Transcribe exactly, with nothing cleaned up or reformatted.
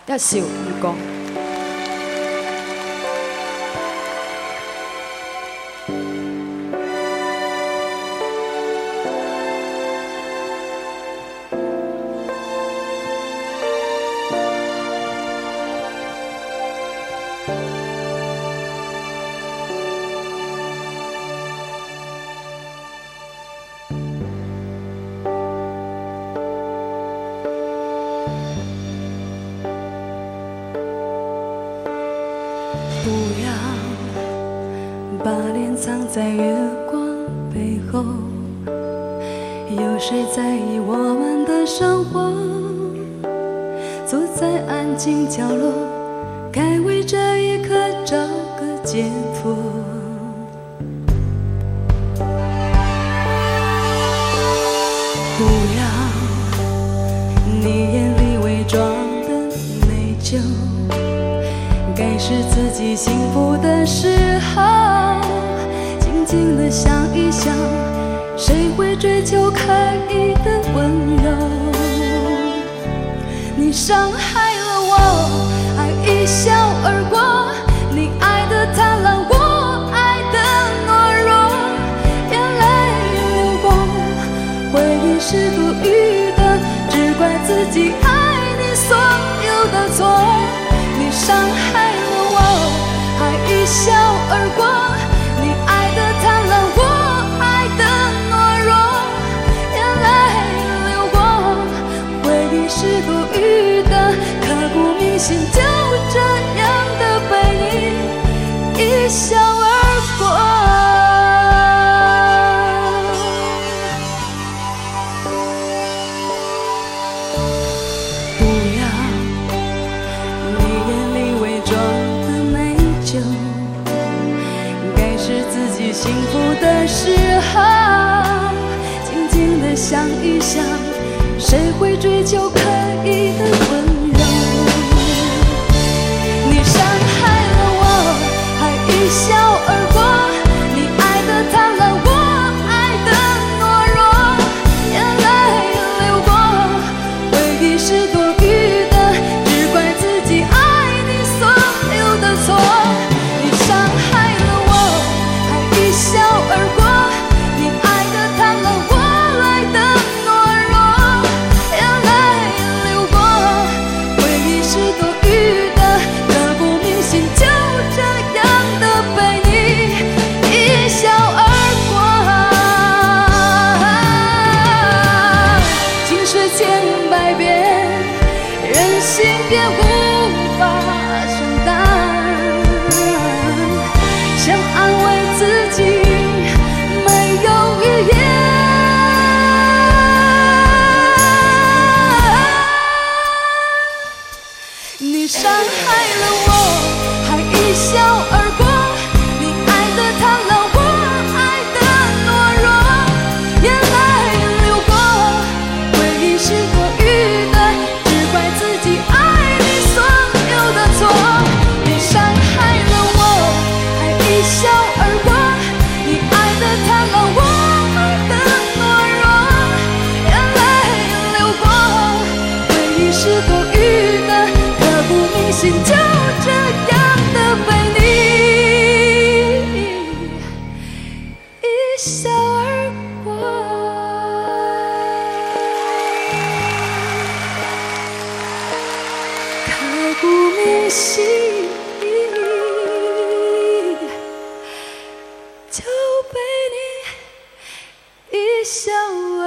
要笑唔讲。 不要把脸藏在月光背后，有谁在意我们的生活？坐在安静角落，该为这一刻找个解脱。不要你眼里伪装的内疚，该是自己幸福的时候，静静地想一想，谁会追求刻意的温柔？你伤害了我，爱一笑而过，你爱的贪婪，我爱的懦弱，眼泪流光，回忆是多余的，只怪自己爱你所有的错。你伤害了我，爱一笑而过，你爱的贪婪，我爱的懦弱，眼泪流过，回忆是多余的，刻骨铭心，就这样的被你一笑而过。幸福的时候，静静地想一想，谁会追求刻意的温柔？你伤害了我，爱一笑而过，你爱的贪婪，我爱的懦弱，眼泪流过，回忆是多余的，只怪自己爱你所有的错。你伤害了我，一笑而过，你爱的贪婪，我爱的懦弱，眼泪流过，回忆是多余的，刻骨铭心，就这样的被你一笑而过。情是千百遍，人心便无法承担，想安慰自己没有语言，你伤害了我，还一笑而过，你爱的贪婪，我爱的懦弱，眼泪流过，回忆是多余的，只怪自己爱你所有的错。你伤害了我，还一笑而过，你爱的贪婪，我爱的懦弱，眼泪流过，回忆是多余的，刻骨铭心，就这样的被你一笑而过。刻骨铭心，就被你一笑而过。